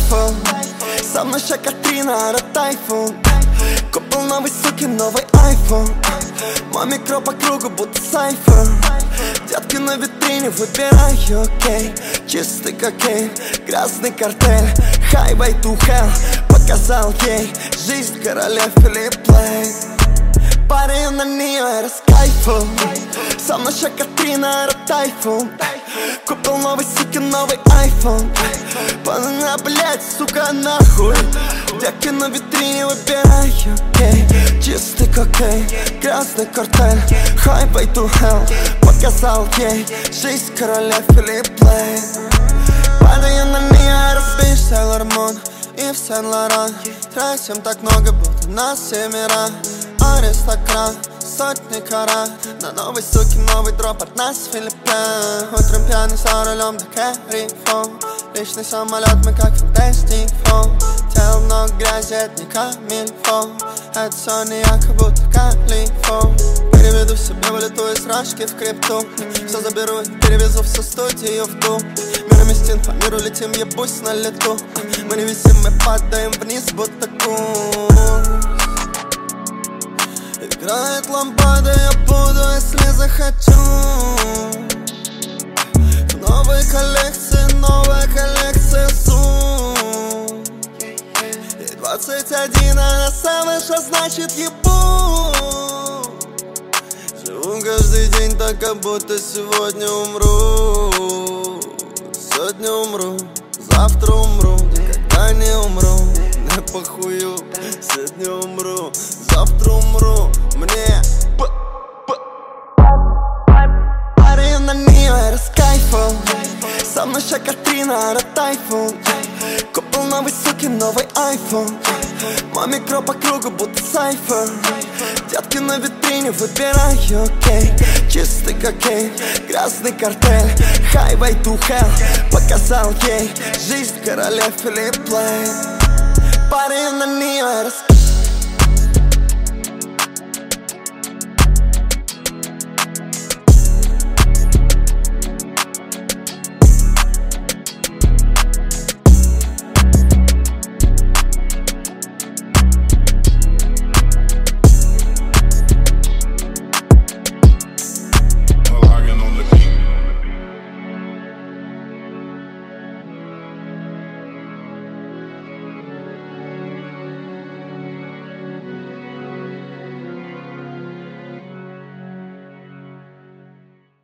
кайфом. Со мной ща Катрина, это тайфун. Купил новый, суки, новый айфон. Мой микро по кругу, будто сайфер. Детки на витрине, выбирай, окей. Чистый кокейн, грязный картель. Highway to hell, показал ей жизнь королев или плей. Парень на нее, это с кайфом. Со мной ща Катрина, это тайфун. Купил новый, суки, новый айфон. Банана, блять, сука, нахуй. Детки на витрине, выбирай, окей. Чистый кокейн, грязный картель. Highway to hell, показал ей жизнь королев или плей. Падаю на нее, разбишь Сейлор Мун и в Сен-Лоран. Тратим так много, будто нас семеро. Аристократ, сотни карат. На новой суке новый дроп от нас Филиппин. Утром пьяный за рулем до Кэрифон. Личный самолет, мы как Fantastic Four. Тело много грязи, это не камильфо. Это все не я, как будто Калифо. Переведу себе валюту из рашки в крипту. Все заберу и перевезу всю студию в дом. Мирами стен по миру летим, ебусь на лету. Мы не висим, мы падаем вниз, будто кусь. Играет лампада, я буду, если захочу. В новой коллекции сум. И 21, она самая, что значит ебу. Живу каждый день так, как будто сегодня умру. Сегодня умру, завтра умру, никогда не умру. Не похую, сегодня умру, завтра умру. Мне парень на нее, это с кайфом. Со мной ща Катрина, это тайфун. Купил новый, суки, новый айфон. Мой микро по кругу, будто сайфер. Детки на витрине, выбирай, окей. Чистый кокейн, грязный картель. Highway to hell, показал ей жизнь королев или плей. Парень на нее, это с